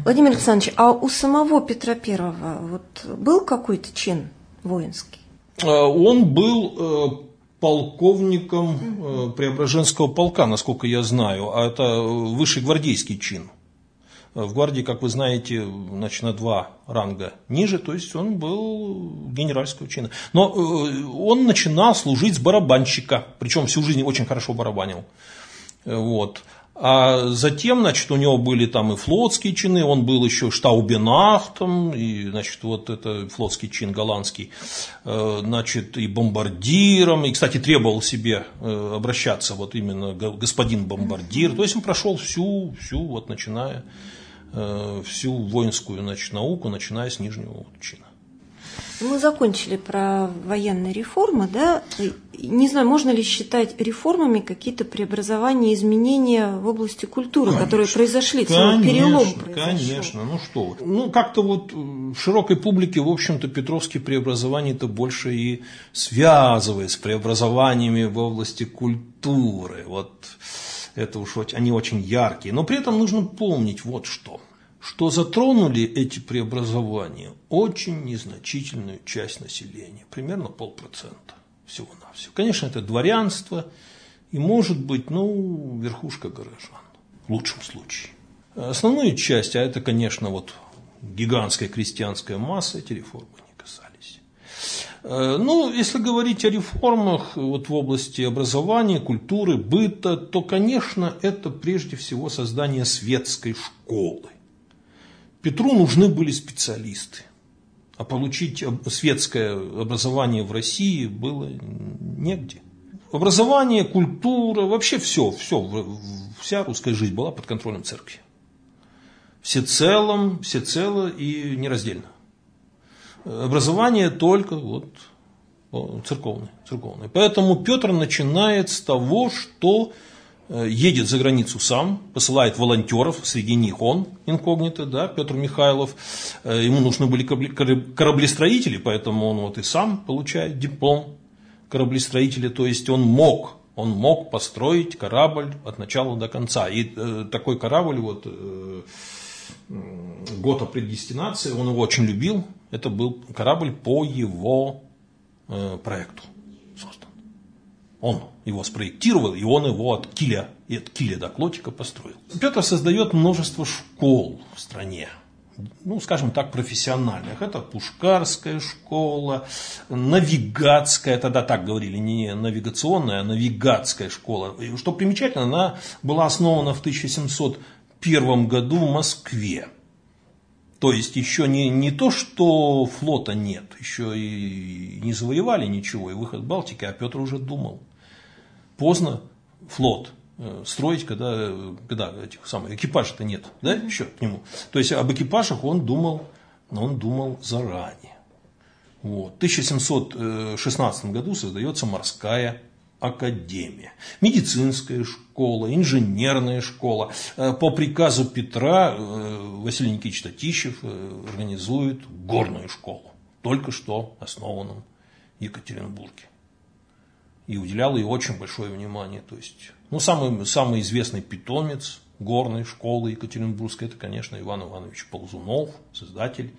Владимир Александрович, а у самого Петра Первого вот был какой-то чин воинский? Он был полковником Преображенского полка, насколько я знаю, а это высший гвардейский чин. В гвардии, как вы знаете, значит, на 2 ранга ниже, то есть он был генеральского чина. Но он начинал служить с барабанщика, причем всю жизнь очень хорошо барабанил. Вот. А затем, значит, у него были там и флотские чины, он был еще штаубенахтом, и, значит, вот это флотский чин голландский, значит, и бомбардиром, и, кстати, требовал себе обращаться вот именно господин бомбардир, то есть он прошел всю вот начиная, всю воинскую, значит, науку, начиная с нижнего чина. Мы закончили про военные реформы, да? Не знаю, можно ли считать реформами какие-то преобразования, изменения в области культуры, конечно, которые произошли, целый перелом произошел? Конечно, ну что вы. Ну, как-то вот в широкой публике, в общем-то, петровские преобразования-то больше и связывают с преобразованиями в области культуры. Вот это уж они очень яркие. Но при этом нужно помнить вот что затронули эти преобразования очень незначительную часть населения, примерно 0,5% всего-навсего. Конечно, это дворянство и, может быть, верхушка горожан, в лучшем случае. Основную часть, а это, конечно, вот гигантская крестьянская масса, эти реформы не касались. Если говорить о реформах вот в области образования, культуры, быта, то, конечно, это прежде всего создание светской школы. Петру нужны были специалисты, а получить светское образование в России было негде. Образование, культура, вообще все, вся русская жизнь была под контролем церкви. Всецело и нераздельно. Образование только церковное. Поэтому Петр начинает с того, что едет за границу сам, посылает волонтеров, среди них он, инкогнито, да, Петр Михайлов. Ему нужны были кораблестроители, поэтому он вот и сам получает диплом кораблестроителя, то есть он мог построить корабль от начала до конца. И такой корабль, Гота предестинации, он его очень любил, это был корабль по его проекту создан. Он его спроектировал, и он его от киля до клотика построил. Петр создает множество школ в стране, скажем так, профессиональных. Это Пушкарская школа, навигатская, тогда так говорили, не навигационная, а навигатская школа. И, что примечательно, она была основана в 1701 году в Москве. То есть еще не то, что флота нет, еще и не завоевали ничего, и выход Балтики, а Петр уже думал. Поздно флот строить, когда этих самых экипажей-то нет, да, еще к нему. То есть об экипажах он думал заранее. В 1716 году создается морская академия, медицинская школа, инженерная школа. По приказу Петра Василий Никитич Татищев организует горную школу, только что основанную в Екатеринбурге. И уделял ей очень большое внимание. То есть, самый известный питомец горной школы екатеринбургской, это, конечно, Иван Иванович Ползунов, создатель,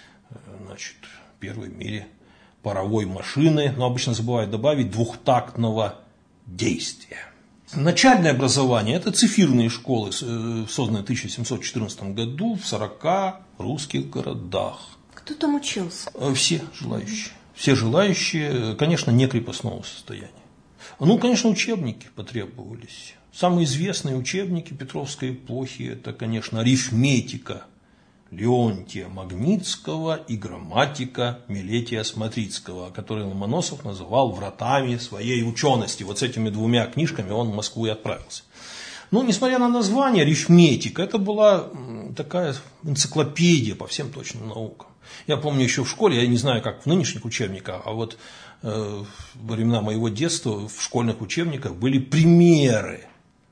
первой в мире паровой машины, но обычно забывают добавить двухтактного действия. Начальное образование – это цифирные школы, созданные в 1714 году в 40 русских городах. Кто там учился? Все желающие. Все желающие, конечно, не крепостного состояния. Конечно, учебники потребовались. Самые известные учебники Петровской эпохи – это, конечно, арифметика Леонтия Магнитского и грамматика Милетия Смотрицкого, который Ломоносов называл вратами своей учености. Вот с этими 2 книжками он в Москву и отправился. Несмотря на название, арифметика – это была такая энциклопедия по всем точным наукам. Я помню еще в школе, я не знаю, как в нынешних учебниках, а вот во времена моего детства в школьных учебниках были примеры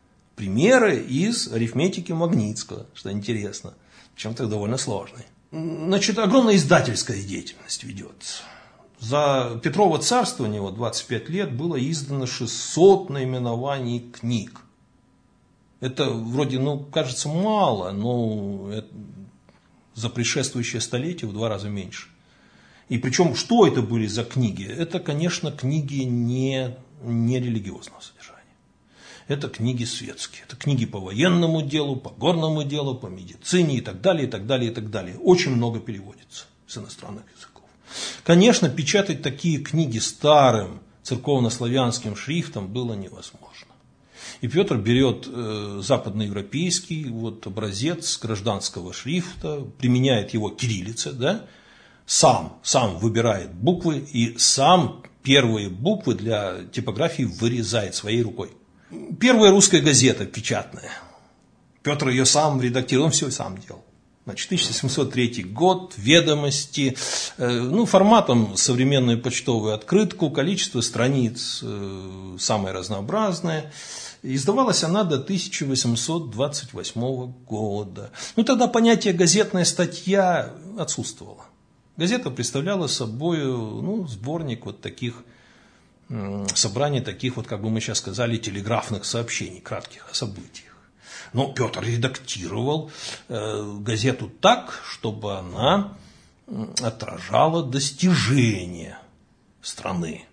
из арифметики Магнитского, что интересно, причем так довольно сложные. Огромная издательская деятельность ведется. За Петрово царствование, 25 лет, было издано 600 наименований книг. Это вроде, кажется, мало, но за предшествующее столетие в 2 раза меньше. И причем, что это были за книги? Это, конечно, книги не религиозного содержания. Это книги светские. Это книги по военному делу, по горному делу, по медицине и так далее, и так далее, и так далее. Очень много переводится с иностранных языков. Конечно, печатать такие книги старым церковно-славянским шрифтом было невозможно. И Петр берет западноевропейский образец гражданского шрифта, применяет его к кириллице, да, сам выбирает буквы и сам первые буквы для типографии вырезает своей рукой. Первая русская газета печатная. Петр ее сам редактировал, он все сам делал. Значит, 1703 год, ведомости, форматом современную почтовую открытку, количество страниц самое разнообразное. Издавалась она до 1828 года. Тогда понятие «газетная статья» отсутствовало. Газета представляла собой сборник таких, собрание таких, как бы мы сейчас сказали, телеграфных сообщений, кратких о событиях. Но Петр редактировал газету так, чтобы она отражала достижения страны.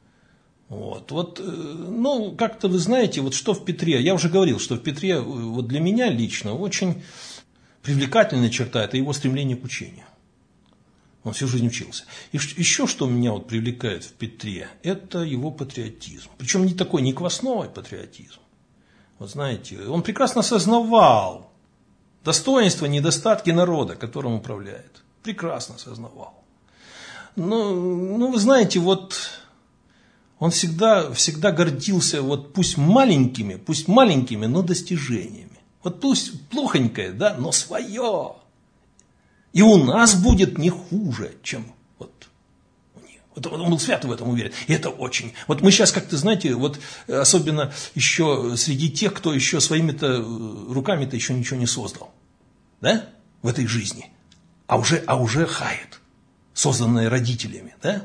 Как-то вы знаете, что в Петре, я уже говорил, что в Петре для меня лично очень привлекательная черта – это его стремление к учению. Он всю жизнь учился. И еще что меня привлекает в Петре, это его патриотизм. Причем не такой, не квасной патриотизм. Знаете, он прекрасно осознавал достоинства, недостатки народа, которым управляет. Прекрасно осознавал. Но вы знаете, он всегда гордился, пусть маленькими, но достижениями. Пусть плохонькое, да, но свое. И у нас будет не хуже, чем у них. Он был свято в этом уверен. И это очень. Мы сейчас как-то, знаете, особенно еще среди тех, кто еще своими-то руками-то еще ничего не создал. Да? В этой жизни. А уже хает. Созданное родителями. Да?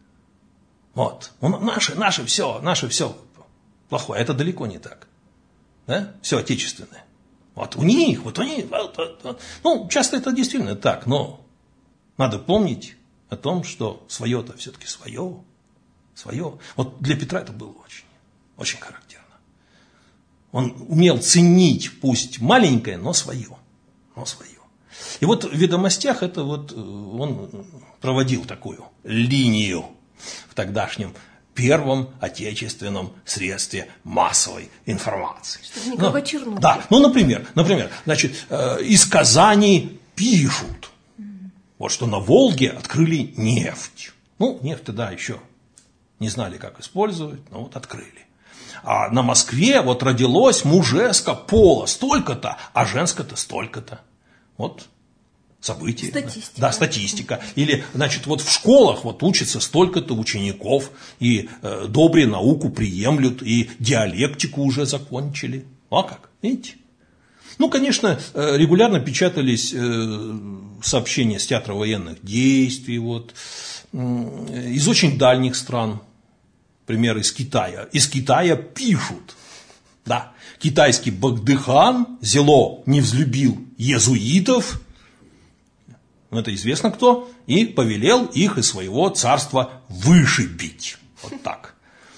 Наше все плохое. Это далеко не так. Да? Все отечественное. У них. Часто это действительно так, но надо помнить о том, что свое-то все-таки свое. Для Петра это было очень, очень характерно. Он умел ценить, пусть маленькое, но свое. И в «Ведомостях» это он проводил такую линию в тогдашнем первом отечественном средстве массовой информации. Чтобы никакой чернухи. Да, например, из Казани пишут, что на Волге открыли нефть. Нефть тогда еще не знали, как использовать, но открыли. А на Москве родилось мужеско пола столько-то, а женско-то столько-то. События. Статистика. Да, статистика. Или, в школах учатся столько-то учеников, и добрые науку приемлют, и диалектику уже закончили. Как? Видите? Конечно, регулярно печатались сообщения с театра военных действий, из очень дальних стран, например, из Китая. Из Китая пишут. Да, китайский Багдыхан зело не взлюбил езуитов, это известно кто, и повелел их из своего царства вышибить. Так.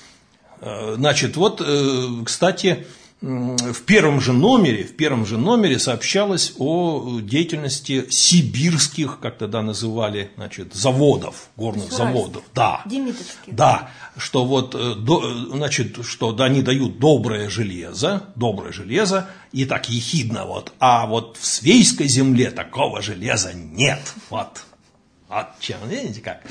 Кстати, в первом же номере сообщалось о деятельности сибирских, как тогда называли, горных заводов. Да. Демидовских. Да, что что они дают доброе железо, и так ехидно, а в Свейской земле такого железа нет. Чем, видите как.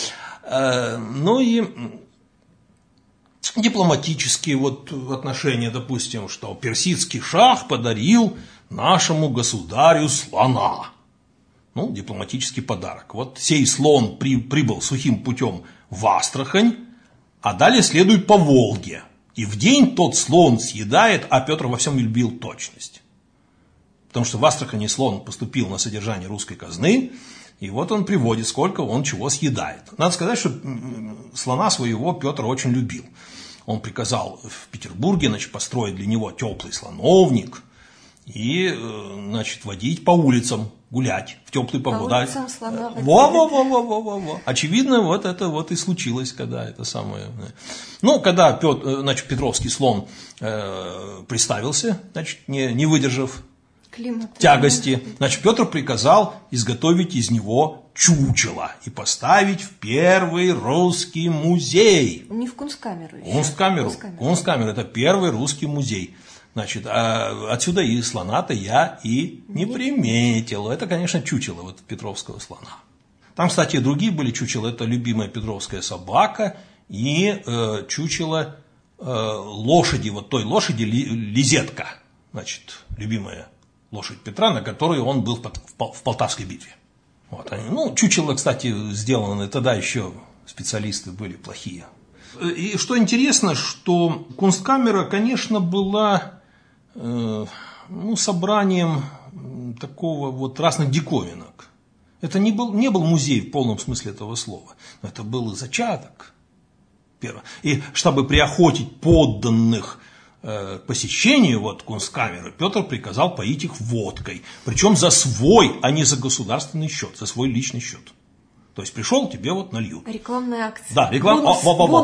И дипломатические отношения, допустим, что персидский шах подарил нашему государю слона. Дипломатический подарок. Сей слон прибыл сухим путем в Астрахань, а далее следует по Волге. И в день тот слон съедает, а Петр во всем любил точность. Потому что в Астрахани слон поступил на содержание русской казны, и он приводит, сколько он чего съедает. Надо сказать, что слона своего Петр очень любил. Он приказал в Петербурге построить для него теплый слоновник, и, значит, водить по улицам, гулять в теплую погоду. По улицам слона. Во. Очевидно, вот это вот и случилось, когда это самое. Ну, когда Петровский слон приставился, значит, не выдержав тягости, значит, Петр приказал изготовить из него чучело и поставить в первый русский музей. Не в Кунсткамеру еще. Кунсткамеру. Это первый русский музей. Значит, отсюда и слона-то я и не приметил. Это, конечно, чучело вот Петровского слона. Там, кстати, и другие были чучела. Это любимая петровская собака и чучело лошади. Вот той лошади Лизетка. Значит, любимая лошадь Петра, на которой он был в Полтавской битве. Вот они. Ну, чучело, кстати, сделаны тогда еще специалисты были плохие. И что интересно, что Кунсткамера, конечно, была собранием такого вот разных диковинок. Это не был музей в полном смысле этого слова. Но это был зачаток. И чтобы приохотить подданных к посещению вот Кунсткамеры, Петр приказал поить их водкой. Причем за свой, а не за государственный счет, за свой личный счет. То есть пришел, тебе вот нальют. Рекламная акция. Да, реклама.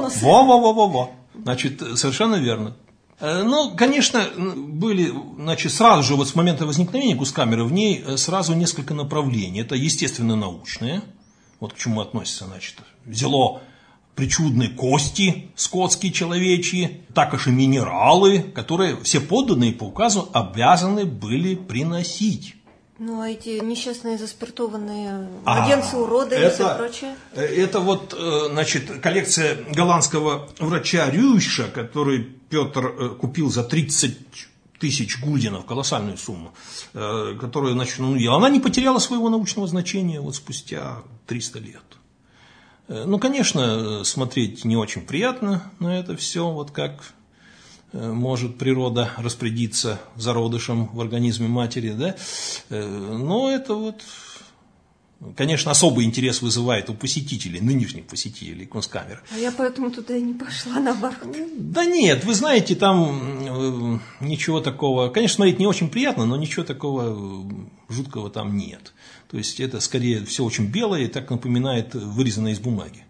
Во. Значит, совершенно верно. Ну, конечно, были, значит, сразу же вот с момента возникновения Кунсткамеры в ней сразу несколько направлений. Это естественно-научные, вот к чему относится, значит, взяло причудные кости скотские, человечьи, також и минералы, которые все подданные по указу обязаны были приносить. Ну, а эти несчастные заспиртованные младенцы-уроды и все прочее? Это вот, значит, коллекция голландского врача Рюйша, который Петр купил за 30 тысяч гульденов, колоссальную сумму, которую, значит, он ел. Она не потеряла своего научного значения вот спустя 300 лет. Ну, конечно, смотреть не очень приятно на это все, вот как может природа распорядиться зародышем в организме матери, да? Но это вот, конечно, особый интерес вызывает у посетителей, нынешних посетителей Кунсткамеры. А я поэтому туда и не пошла, наоборот. Да нет, вы знаете, там ничего такого, конечно, смотреть не очень приятно, но ничего такого жуткого там нет. То есть это скорее все очень белое и так напоминает вырезанное из бумаги.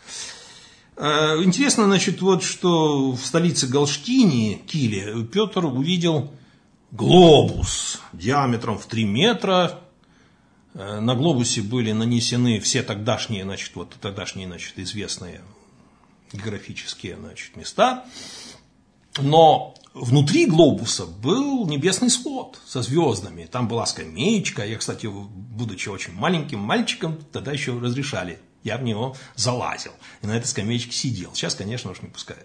Интересно, значит, вот что в столице Галштинии, Киле, Петр увидел глобус диаметром в 3 метра. На глобусе были нанесены все тогдашние, значит, известные географические, значит, места. Но внутри глобуса был небесный свод со звездами. Там была скамеечка. Я, кстати, будучи очень маленьким мальчиком, тогда еще разрешали. Я в него залазил и на этой скамеечке сидел. Сейчас, конечно, уж не пускают.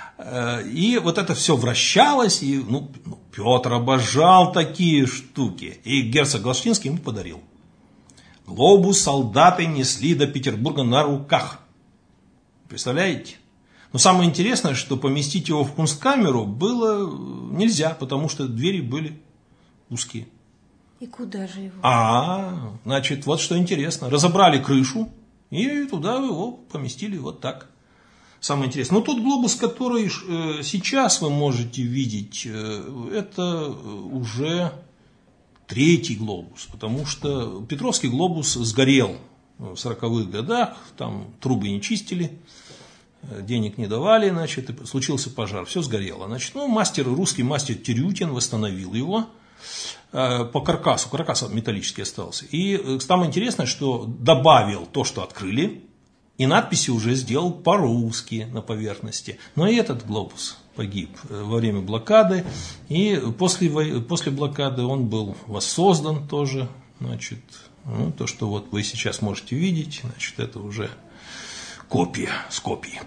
И вот это все вращалось, и Петр обожал такие штуки. И герцог Галштинский ему подарил. Глобус солдаты несли до Петербурга на руках. Представляете? Но самое интересное, что поместить его в Кунсткамеру было нельзя, потому что двери были узкие. И куда же его? Значит, вот что интересно. Разобрали крышу. И туда его поместили вот так. Самое интересное. Но тот глобус, который сейчас вы можете видеть, это уже 3-й глобус. Потому что Петровский глобус сгорел в 40-х годах. Там трубы не чистили, денег не давали, значит, и случился пожар. Все сгорело. Значит, русский мастер Тирютин восстановил его. По каркасу металлический остался. И самое интересное, что добавил то, что открыли, и надписи уже сделал по-русски на поверхности. Но и этот глобус погиб во время блокады, и после блокады он был воссоздан тоже. Значит, то, что вот вы сейчас можете видеть, значит, это уже копия с копии.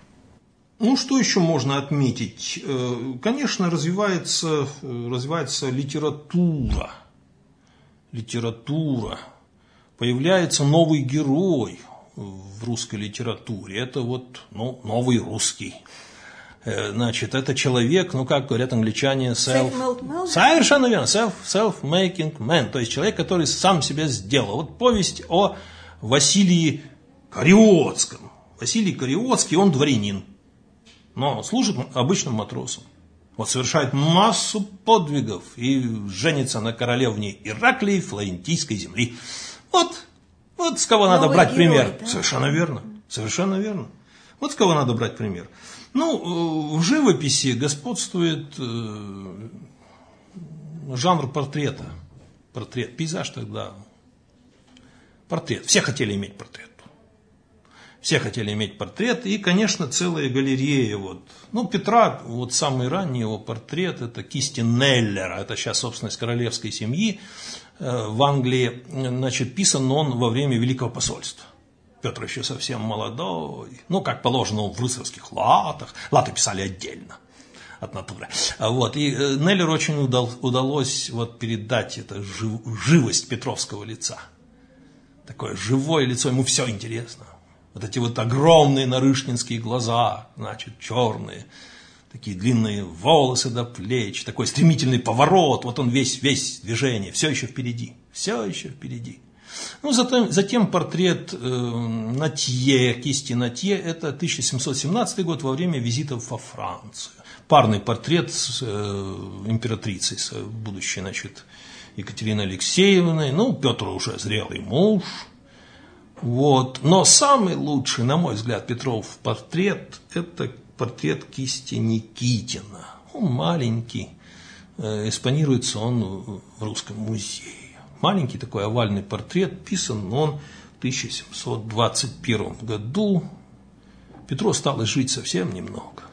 Что еще можно отметить? Конечно, развивается литература. Появляется новый герой в русской литературе. Это вот, новый русский. Значит, это человек, как говорят англичане, совершенно верно, self-making man. То есть человек, который сам себя сделал. Вот повесть о Василии Кариотском. Василий Кариотский, он дворянин. Но служит обычным матросом. Вот совершает массу подвигов и женится на королевне Ираклии Флорентийской земли. Вот с кого надо брать пример. Да? Совершенно верно, совершенно верно. Вот с кого надо брать пример. Ну, в живописи господствует жанр портрета. Портрет, пейзаж тогда. Портрет. Все хотели иметь портрет. Все хотели иметь портрет. И, конечно, целая галерея. Петра, самый ранний его портрет, это кисти Неллера. Это сейчас собственность королевской семьи в Англии. Значит, писан он во время Великого посольства. Петр еще совсем молодой. Как положено, в рыцарских латах. Латы писали отдельно от натуры. И Неллеру очень удалось передать эту живость петровского лица. Такое живое лицо, ему все интересно. Эти огромные нарышкинские глаза, значит, черные, такие длинные волосы до плеч, такой стремительный поворот, он весь движение, все еще впереди, все еще впереди. Затем портрет Натье, кисти Натье, это 1717 год, во время визитов во Францию. Парный портрет с императрицей, с будущей, значит, Екатериной Алексеевной. Петр уже зрелый муж. Но самый лучший, на мой взгляд, Петров портрет, это портрет кисти Никитина. Он маленький, экспонируется он в Русском музее. Маленький такой овальный портрет, писан он в 1721 году. Петру осталось жить совсем немного.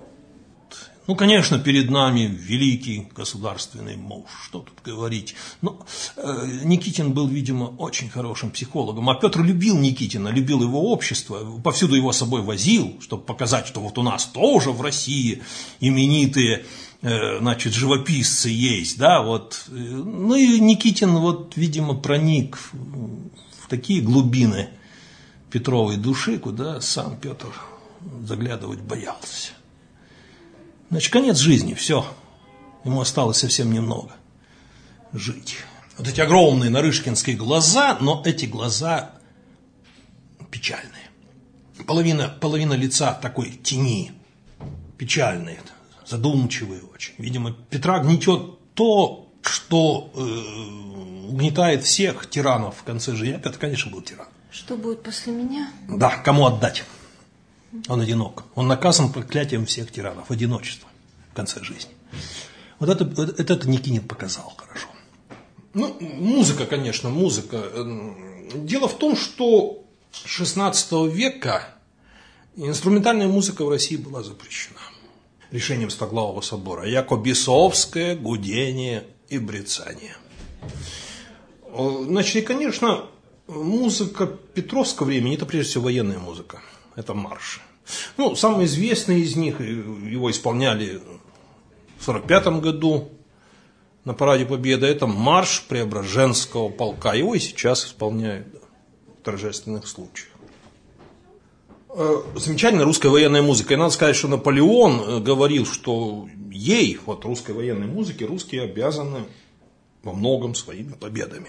Конечно, перед нами великий государственный муж, что тут говорить. Но Никитин был, видимо, очень хорошим психологом, а Петр любил Никитина, любил его общество, повсюду его с собой возил, чтобы показать, что у нас тоже в России именитые, значит, живописцы есть, да, и Никитин, видимо, проник в такие глубины Петровой души, куда сам Петр заглядывать боялся. Значит, конец жизни, все. Ему осталось совсем немного жить. Эти огромные нарышкинские глаза, но эти глаза печальные. Половина лица такой тени, печальные, задумчивые очень. Видимо, Петра гнетет то, что угнетает всех тиранов в конце жизни. Петр, конечно, был тиран. Что будет после меня? Да, кому отдать? Он одинок. Он наказан проклятием всех тиранов. Одиночество в конце жизни. Это Никитин показал хорошо. Музыка, конечно, музыка. Дело в том, что с XVI века инструментальная музыка в России была запрещена. Решением Стоглавого собора. Яко бесовское гудение и брецание. Значит, и, конечно, музыка Петровского времени, это прежде всего военная музыка. Это марши. Самый известный из них, его исполняли в 1945 году на Параде Победы, это марш Преображенского полка. Его и сейчас исполняют в торжественных случаях. Замечательная русская военная музыка. И надо сказать, что Наполеон говорил, что ей, русской военной музыке, русские обязаны во многом своими победами.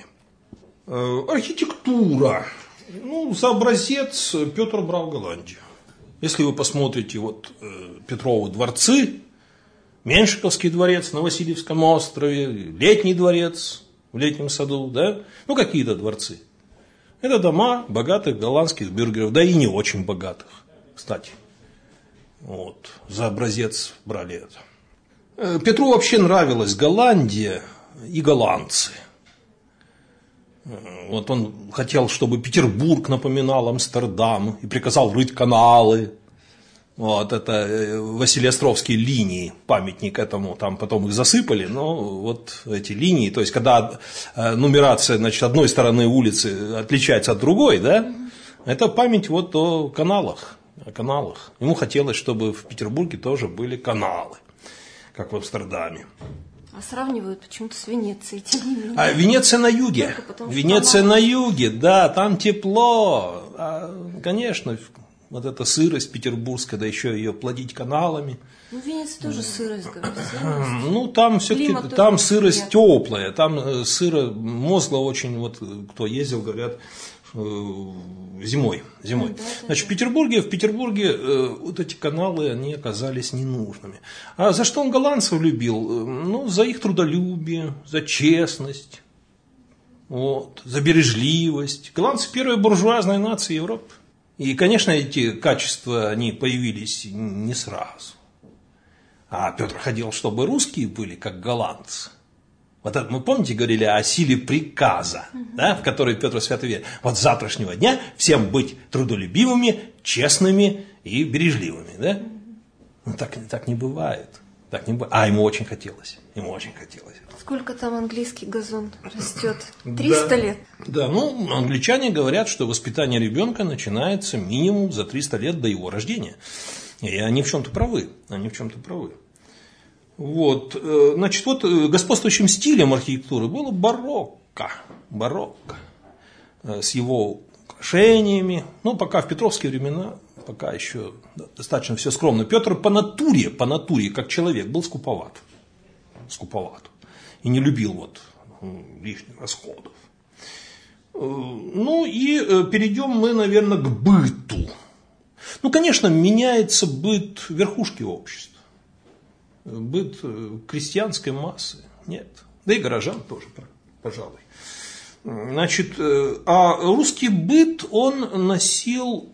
Архитектура. За образец Петр брал Голландию. Если вы посмотрите Петровы дворцы, Меньшиковский дворец на Васильевском острове, Летний дворец в Летнем саду, да? Какие-то дворцы. Это дома богатых голландских бюргеров, да и не очень богатых, кстати. За образец брали это. Петру вообще нравилась Голландия и голландцы. Он хотел, чтобы Петербург напоминал Амстердам и приказал рыть каналы. Это Василеостровские линии, памятник этому, там потом их засыпали, но эти линии, то есть когда нумерация, значит, одной стороны улицы отличается от другой, да, это память о каналах, Ему хотелось, чтобы в Петербурге тоже были каналы, как в Амстердаме. А сравнивают почему-то с Венецией, тем не менее. А Венеция на юге. Венеция на юге, да, там тепло. Конечно, Вот эта сырость петербургская, да еще ее плодить каналами. Ну, в Венеции тоже сырость, говорят. Ну, там все-таки там сырость теплая, там сыро мозгло очень, вот кто ездил, говорят, зимой. Значит, в Петербурге вот эти каналы, они оказались ненужными. А за что он голландцев любил? Ну, за их трудолюбие, за честность, вот, за бережливость. Голландцы – первая буржуазная нация Европы. И, конечно, эти качества, они появились не сразу. А Петр хотел, чтобы русские были как голландцы. Вот это, мы, помните, говорили о силе приказа, да, в которой Петр Святый верит. Вот с завтрашнего дня всем быть трудолюбивыми, честными и бережливыми. Да? Ну, так не бывает. А ему очень хотелось. Сколько там английский газон растет? 300 лет? Да, ну, англичане говорят, что воспитание ребенка начинается минимум за 300 лет до его рождения. И они в чем-то правы. Вот, значит, вот господствующим стилем архитектуры было барокко. С его украшениями. Ну, пока в петровские времена, пока еще достаточно все скромно. Петр по натуре, как человек, был скуповат. И не любил вот лишних расходов. Ну и перейдем мы, наверное, к быту. Ну, конечно, меняется быт верхушки общества. Быт крестьянской массы нет. Да и горожан тоже, пожалуй. Значит, а русский быт, он носил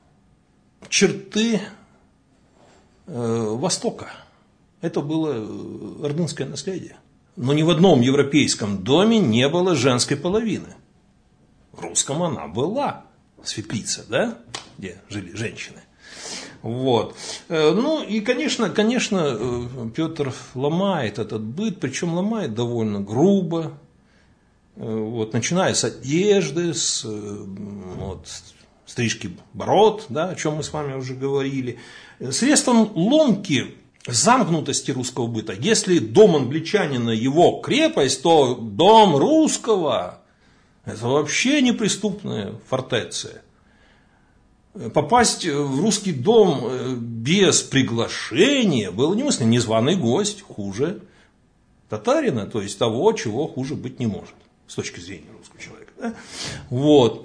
черты Востока. Это было ордынское наследие. Но ни в одном европейском доме не было женской половины. В русском она была. Светлица, да? Где жили женщины. Вот. Ну и, конечно, Петр ломает этот быт, причем ломает довольно грубо. Вот, начиная с одежды, с стрижки бород, да, о чем мы с вами уже говорили. Средством ломки замкнутости русского быта. Если дом англичанина его крепость, то дом русского – это вообще неприступная фортеция. Попасть в русский дом без приглашения было немыслимо. Незваный гость хуже татарина, то есть того, чего хуже быть не может с точки зрения русского человека. Да? Вот.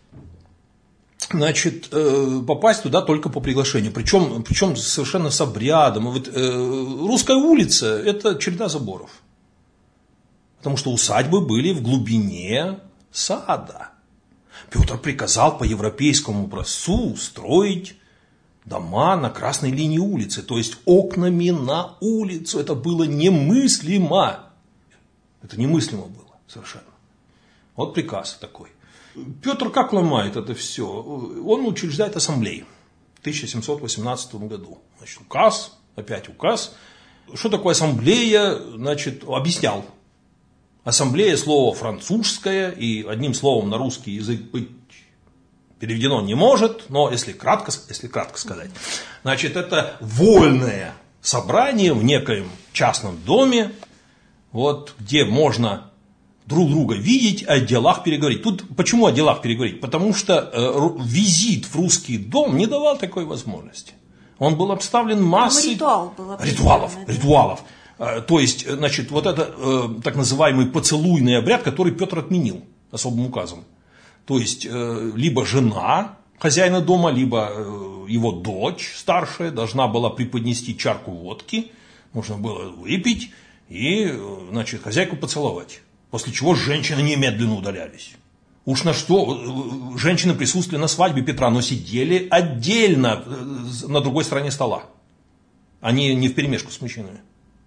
Значит, попасть туда только по приглашению, причем совершенно с обрядом. Вот, русская улица – это череда заборов, потому что усадьбы были в глубине сада. Петр приказал по европейскому образцу строить дома на красной линии улицы, то есть окнами на улицу. Это было немыслимо. Это немыслимо было совершенно. Вот приказ такой. Петр как ломает это все? Он учреждает ассамблеи в 1718 году. Значит, опять указ. Что такое ассамблея? Значит, объяснял. Ассамблея – слово французское, и одним словом на русский язык быть переведено не может, но если кратко сказать, значит, это вольное собрание в некоем частном доме, вот, где можно друг друга видеть, о делах переговорить. Тут почему о делах переговорить? Потому что визит в русский дом не давал такой возможности. Он был обставлен массой ритуалов. То есть, значит, вот это так называемый поцелуйный обряд, который Петр отменил особым указом. То есть, либо жена хозяина дома, либо его дочь старшая должна была преподнести чарку водки, можно было выпить и, значит, хозяйку поцеловать. После чего женщины немедленно удалялись. Уж на что женщины присутствовали на свадьбе Петра, но сидели отдельно на другой стороне стола. Они не вперемешку с мужчинами.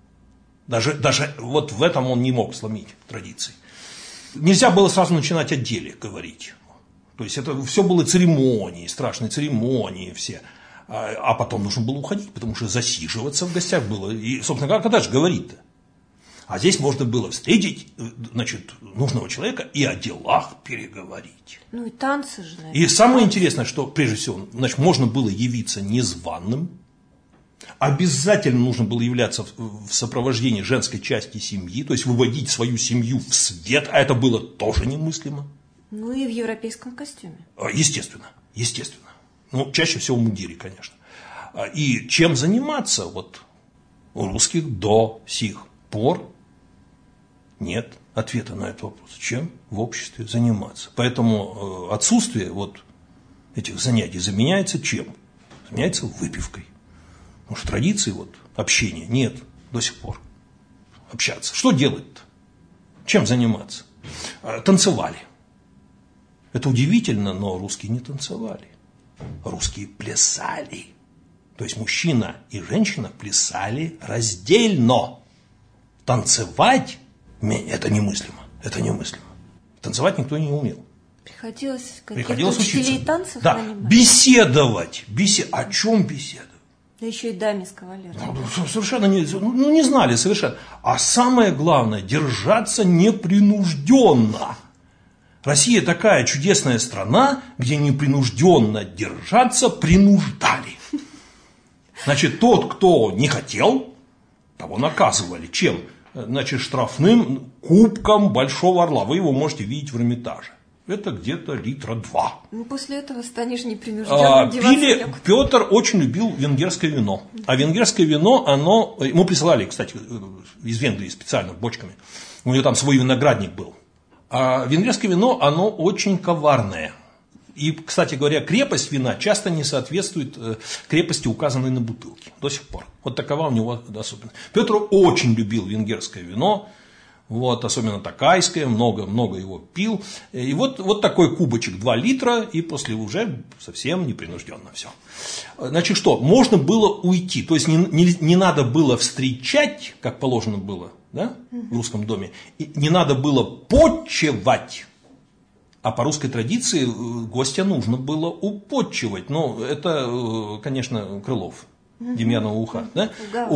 Даже вот в этом он не мог сломить традиции. Нельзя было сразу начинать о деле говорить. То есть это все было церемонии, страшные церемонии все. А потом нужно было уходить, потому что засиживаться в гостях было. И, собственно, когда же говорить-то? А здесь можно было встретить, значит, нужного человека и о делах переговорить. Ну и танцы же, наверное. И самое интересное, что прежде всего, значит, можно было явиться незваным. Обязательно нужно было являться в сопровождении женской части семьи, то есть выводить свою семью в свет, а это было тоже немыслимо. Ну и в европейском костюме. Естественно. Ну, чаще всего в мундире, конечно. И чем заниматься? Вот у русских до сих пор нет ответа на этот вопрос. Чем в обществе заниматься? Поэтому отсутствие вот этих занятий заменяется чем? Заменяется выпивкой. Потому что традиции вот, общения нет до сих пор. Общаться. Что делать-то? Чем заниматься? Танцевали. Это удивительно, но русские не танцевали. Русские плясали. То есть мужчина и женщина плясали раздельно. Танцевать – это немыслимо. Это немыслимо. Танцевать никто не умел. Приходилось учителей танцев нанимать. Беседовать. О чем беседовать? Да еще и даме с кавалером. Совершенно не знали совершенно. А самое главное – держаться непринужденно. Россия такая чудесная страна, где непринужденно держаться принуждали. Значит, тот, кто не хотел, того наказывали. Чем? Значит, штрафным кубком Большого Орла. Вы его можете видеть в Эрмитаже. Это где-то литра 2. Ну, после этого станешь непринужденным. Петр очень любил венгерское вино. А венгерское вино, ему присылали, кстати, из Венгрии специально бочками. У него там свой виноградник был. А венгерское вино, оно очень коварное. И, кстати говоря, крепость вина часто не соответствует крепости, указанной на бутылке. До сих пор. Вот такова у него особенность. Петр очень любил венгерское вино. Вот, особенно токайское, много его пил. И вот такой кубочек 2 литра, и после уже совсем непринужденно все. Значит, что? Можно было уйти. То есть не надо было встречать, как положено было, да, в русском доме. И не надо было почивать. А по русской традиции гостя нужно было употчевать. Ну, это, конечно, Крылов. Демьянова уха, да?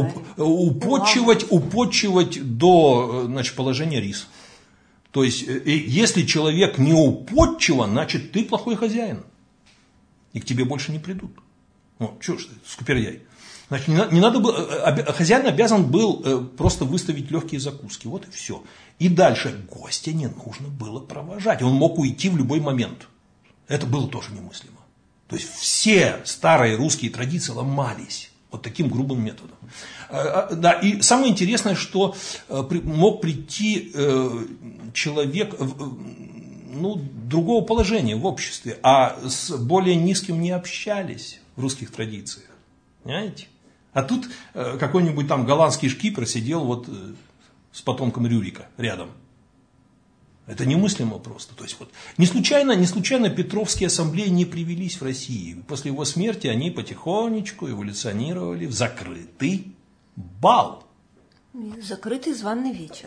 Употчевать до, значит, положения рис. То есть, если человек не употчеван, значит, ты плохой хозяин. И к тебе больше не придут. Ну, чего ж ты, скупердяй. Значит, не надо было, хозяин обязан был просто выставить легкие закуски. Вот и все. И дальше гостя не нужно было провожать. Он мог уйти в любой момент. Это было тоже немыслимо. То есть, все старые русские традиции ломались. Вот таким грубым методом. Да, и самое интересное, что мог прийти человек другого положения в обществе, а с более низким не общались в русских традициях. Понимаете? А тут какой-нибудь там голландский шкипер сидел вот с потомком Рюрика рядом. Это немыслимо просто. То есть, вот, не случайно Петровские ассамблеи не привились в России. После его смерти они потихонечку эволюционировали в закрытый бал. Закрытый званый вечер.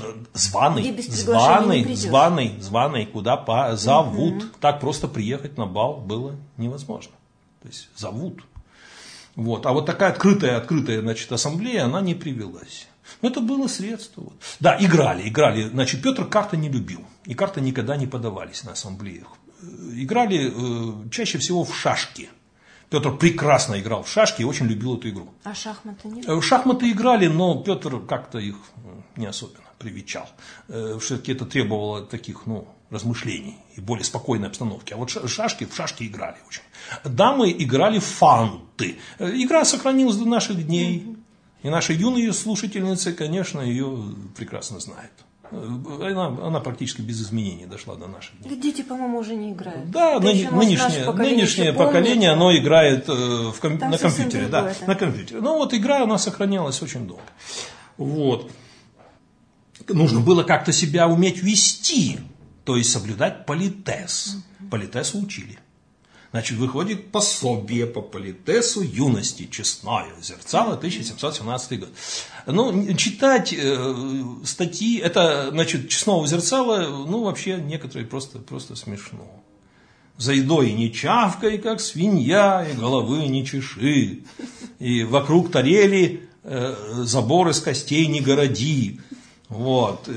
Званый, куда зовут. Так просто приехать на бал было невозможно. То есть, зовут. Вот. А вот такая открытая, значит, ассамблея, она не привелась. Но это было средство. Вот. Да, играли. Значит, Петр карты не любил. И карты никогда не подавались на ассамблеях. Играли чаще всего в шашки. Петр прекрасно играл в шашки и очень любил эту игру. А шахматы нет? Шахматы играли, но Петр как-то их не особенно привечал. Все-таки это требовало таких, размышлений и более спокойной обстановки. А вот в шашки играли очень. Дамы играли в фанты. Игра сохранилась до наших дней. И наши юные слушательницы, конечно, ее прекрасно знают. Она практически без изменений дошла до наших дней. Дети, по-моему, уже не играют. Да, нынешнее поколение, оно играет на компьютере. Да, на компьютере. Но вот игра, она сохранялась очень долго. Вот. Нужно было как-то себя уметь вести, то есть соблюдать политес. Политесу учили. Значит, выходит пособие по политесу юности, честное, зерцало, 1717 год. Читать статьи, это, значит, честного зерцала, вообще некоторые просто смешно. За едой не чавкай, как свинья, и головы не чеши. И вокруг тарели забор из костей не городи. Вот.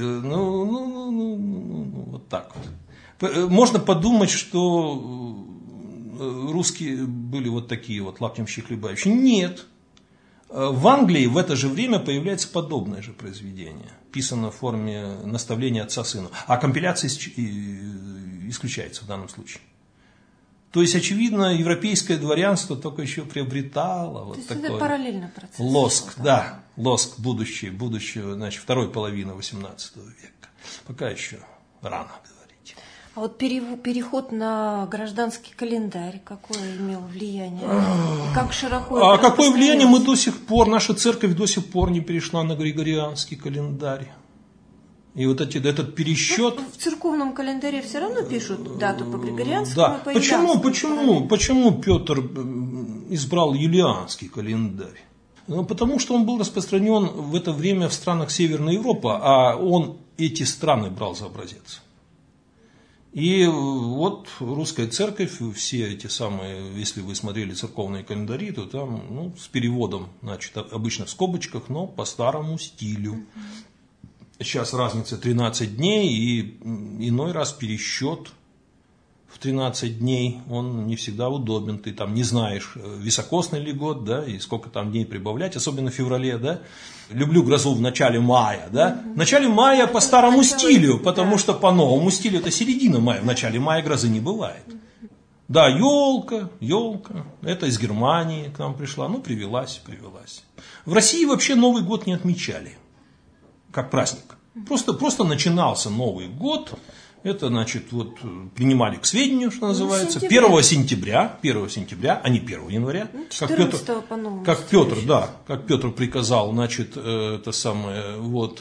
Вот так вот. Можно подумать, что русские были вот такие вот лакомщи хлебающие. Нет. В Англии в это же время появляется подобное же произведение, писано в форме наставления отца сыну. А компиляция исключается в данном случае. То есть, очевидно, европейское дворянство только еще приобретало вот такой это параллельный процесс. Лоск, да, лоск будущего, значит, второй половины XVIII века. Пока еще рано говорить. А вот переход на гражданский календарь, какое имел влияние? Как широко это распространилось? Какое влияние мы до сих пор, наша церковь до сих пор не перешла на григорианский календарь. И вот этот пересчет... В церковном календаре все равно пишут дату по григорианскому. Да. Почему Петр избрал юлианский календарь? Ну, потому что он был распространен в это время в странах Северной Европы, а он эти страны брал за образец. И вот русская церковь, все эти самые, если вы смотрели церковные календари, то там с переводом, значит, обычно в скобочках, но по старому стилю. Сейчас разница 13 дней, и иной раз пересчет в 13 дней, он не всегда удобен. Ты там не знаешь, високосный ли год, да, и сколько там дней прибавлять, особенно в феврале, да. Люблю грозу в начале мая, да. В начале мая по старому стилю, потому что по новому стилю это середина мая, в начале мая грозы не бывает. Да, елка, это из Германии к нам пришла, привелась. В России вообще Новый год не отмечали. Как праздник. Просто начинался Новый год. Это, значит, принимали к сведению, что называется, 1 сентября, а не 1 января. 14 по новому. Как Петр приказал, значит, это самое,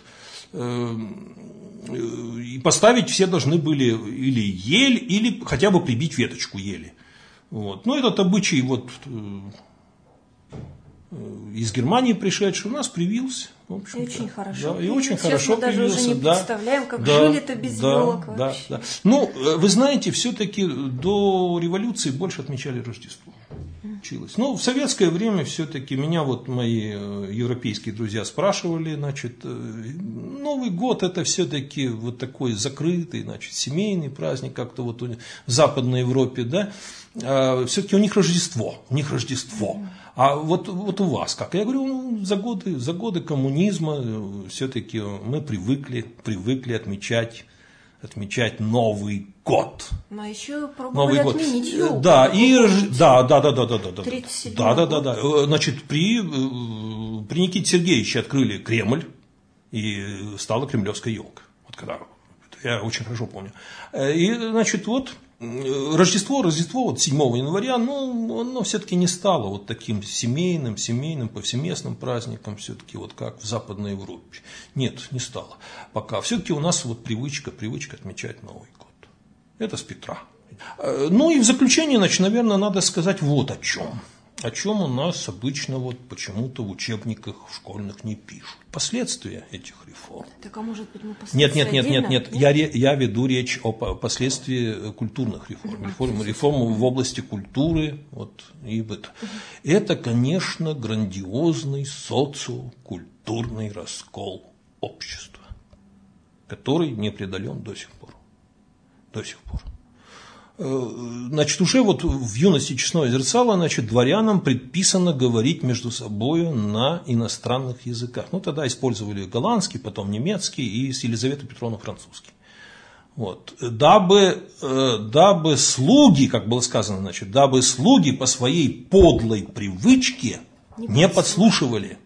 и поставить все должны были или ель, или хотя бы прибить веточку ели. Но этот обычай из Германии пришедший у нас привился. И очень хорошо. Да, и очень хорошо мы даже уже не представляем, как жили-то без елок вообще. Да. Вы знаете, все-таки до революции больше отмечали Рождество. В советское время все-таки меня мои европейские друзья спрашивали, значит, Новый год это все-таки такой закрытый, значит, семейный праздник, как-то в Западной Европе, да, все-таки у них Рождество. А вот у вас как? Я говорю, за годы коммунизма все-таки мы привыкли отмечать Новый год. Но еще пробовали отменить елку. Да. 37 Да. Значит, при Никите Сергеевиче открыли Кремль, и стала кремлевская елка. Я очень хорошо помню. И, значит, Рождество 7 января, оно все-таки не стало таким семейным, повсеместным праздником, все-таки как в Западной Европе. Нет, не стало. Пока. Все-таки у нас привычка отмечать Новый год. Это с Петра. И в заключение, наверное, надо сказать вот о чем. О чем у нас обычно почему-то в учебниках школьных не пишут. Последствия этих реформ. Так, а может быть, мы последствия Нет. Я веду речь о последствии культурных реформ. Реформ в области культуры и быта. Это, конечно, грандиозный социокультурный раскол общества, который не преодолен до сих пор. Значит, уже в юности честное зерцало, дворянам предписано говорить между собой на иностранных языках. Тогда использовали голландский, потом немецкий и с Елизаветой Петровной французский. Дабы слуги, как было сказано, дабы слуги по своей подлой привычке не подслушивали.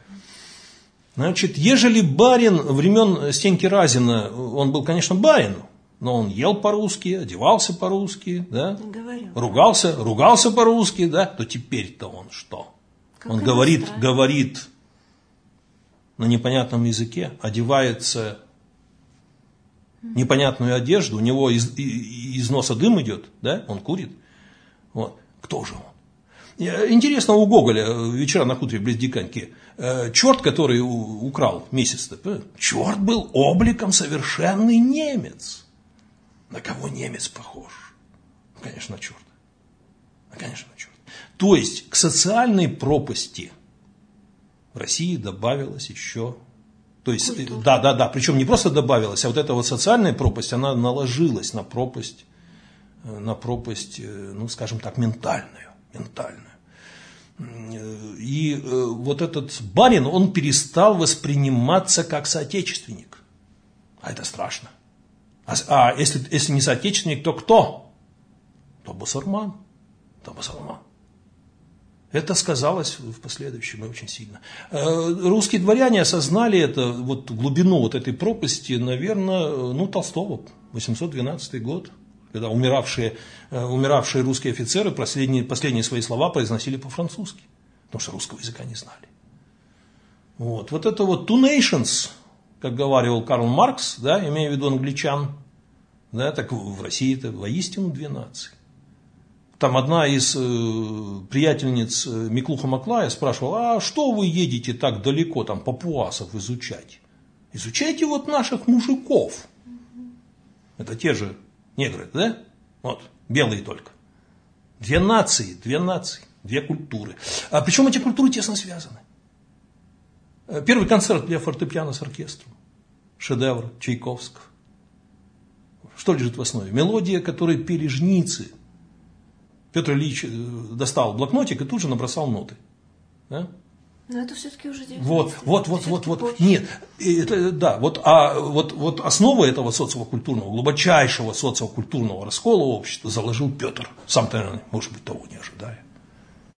Ежели барин времен Стеньки Разина, он был, конечно, барин, но он ел по-русски, одевался по-русски, да? Ругался по-русски, да? То теперь-то он что? Он говорит на непонятном языке, одевается непонятную одежду, у него из носа дым идет, да? Он курит. Кто же он? Интересно, у Гоголя «Вечера на хуторе близ Диканьки» черт, который украл месяц-то, черт был обликом совершенный немец. На кого немец похож? Конечно, на черта. То есть к социальной пропасти в России добавилось еще. То есть, да, причем не просто добавилось, а эта социальная пропасть, она наложилась на пропасть, скажем так, ментальную. И этот барин, он перестал восприниматься как соотечественник. А это страшно. А если не соотечественник, то кто? то басурман. Это сказалось в последующем очень сильно. Русские дворяне осознали это, вот глубину вот этой пропасти, наверное, Толстого, 812 год, когда умиравшие русские офицеры последние свои слова произносили по-французски, потому что русского языка не знали. Вот это вот two nations, как говаривал Карл Маркс, да, имея в виду англичан, да, так в России это воистину две нации. Там одна из приятельниц Миклуха Маклая спрашивала: а что вы едете так далеко, там, папуасов изучать? Изучайте вот наших мужиков. Это те же негры, да? Вот, белые только. Две нации, две культуры. А причем эти культуры тесно связаны. Первый концерт для фортепиано с оркестром. Шедевр Чайковского. Что лежит в основе? Мелодия, которой пели жницы. Петр Ильич достал блокнотик и тут же набросал ноты. Да? Но это все-таки уже 19. Вот. Нет, это, да, вот основу этого социокультурного, глубочайшего социокультурного раскола общества заложил Петр. Сам-то, наверное, может быть, того не ожидая.